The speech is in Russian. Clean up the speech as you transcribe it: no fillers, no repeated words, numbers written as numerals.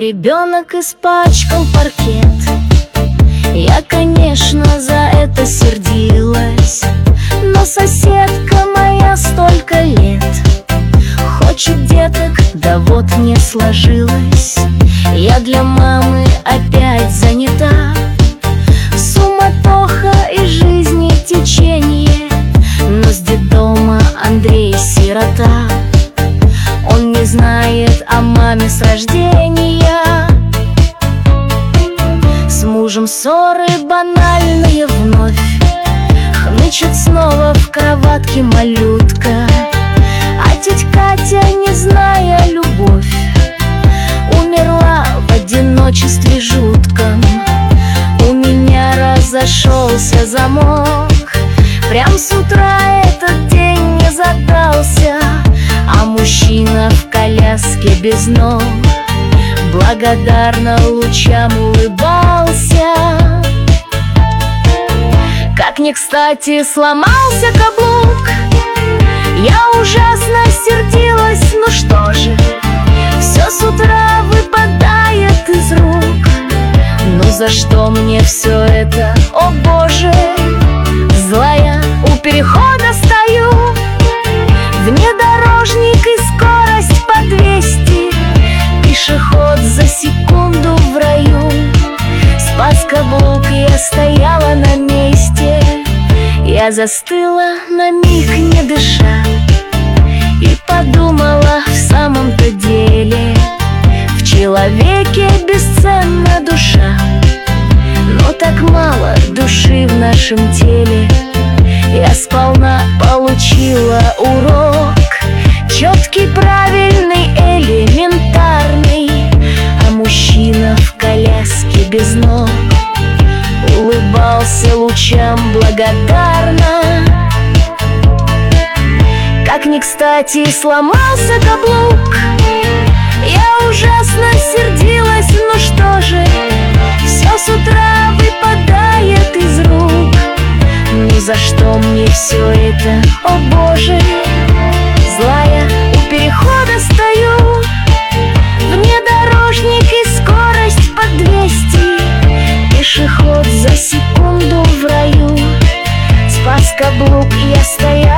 ребенок испачкал паркет. Я, конечно, за это сердилась, но соседка моя столько лет хочет деток, да вот не сложилось. Я для мамы опять занята. Суматоха и жизни течение, но с детдома Андрей сирота. Он не знает о маме с рождения. С мужем ссоры банальные вновь, хнычет снова в кроватке малютка. А тетя Катя, не зная любовь, умерла в одиночестве жутком. У меня разошелся замок, прям с утра этот день не задался. А мужчина в коляске без ног благодарно лучам улыбался. Как не кстати сломался каблук, я ужасно сердилась, ну что же, все с утра выпадает из рук. Ну за что мне все это, о боже? Злая у перехода стою, внедорожник и скорость по 200, пешеход за секунду в раю. Спас каблук, я стояла на месте. Я застыла на миг, не дыша, и подумала, в самом-то деле в человеке бесценна душа. Но так мало души в нашем теле. Я сполна получила урок, четкий, правильный, элементарный. А мужчина в коляске без ног улыбался лучам благодарно. Как не кстати сломался каблук, я ужасно сердилась, ну что же, все с утра выпадает из рук. Ну за что мне все это, о боже? Злая у перехода стою, внедорожник и скорость по 200, пешеход за секунду в раю. Спас каблук, я стояла